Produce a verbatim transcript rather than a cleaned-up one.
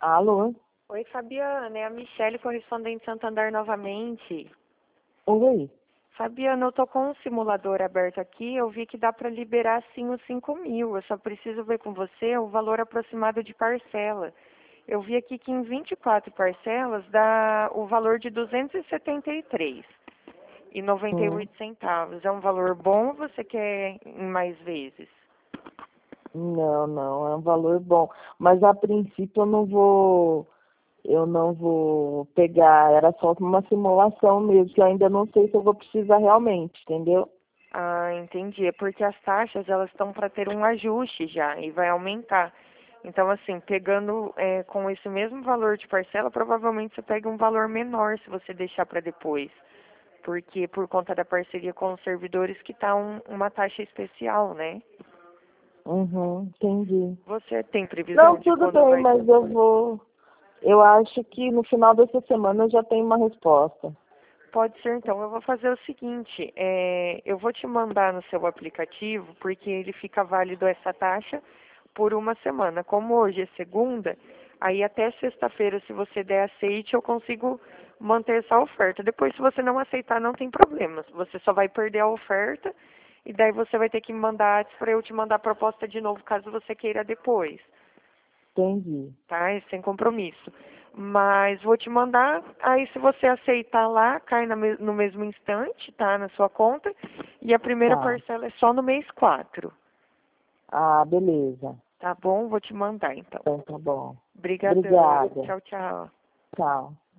Alô? Oi, Fabiana, é a Michelle, correspondente Santander novamente. Oi? Fabiana, eu tô com um simulador aberto aqui, eu vi que dá para liberar sim os cinco mil, eu só preciso ver com você o valor aproximado de parcela. Eu vi aqui que em vinte e quatro parcelas dá o valor de duzentos e setenta e três e noventa e Hum, oito centavos. É um valor bom ou você quer em mais vezes? não, não, é um valor bom. Mas a princípio eu não vou, eu não vou pegar, era só uma simulação mesmo, que eu ainda não sei se eu vou precisar realmente, entendeu? Ah, entendi. É porque as taxas elas estão para ter um ajuste já e vai aumentar. Então, assim, pegando é, com esse mesmo valor de parcela, provavelmente você pega um valor menor se você deixar para depois. Porque por conta da parceria com os servidores que tá um, uma taxa especial, né? Uhum, entendi. Você tem Não, previsão de tudo quando bem, vai... mas eu vou, eu acho que no final dessa semana eu já tenho uma resposta. Pode ser, então. Eu vou fazer o seguinte, é, eu vou te mandar no seu aplicativo, porque ele fica válido essa taxa por uma semana. Como hoje é segunda, aí até sexta-feira, se você der aceite, eu consigo manter essa oferta. Depois, se você não aceitar, não tem problema. Você só vai perder a oferta e daí você vai ter que me mandar para eu te mandar a proposta de novo, caso você queira depois. Entendi. Tá? É sem compromisso. Mas vou te mandar, aí se você aceitar lá, cai na me- no mesmo instante, tá? Na sua conta. E a primeira Tá. parcela é só no mês quatro. Ah, beleza. Tá bom? Vou te mandar então. Então tá bom. Obrigadão. Obrigada. Tchau, tchau. Tchau.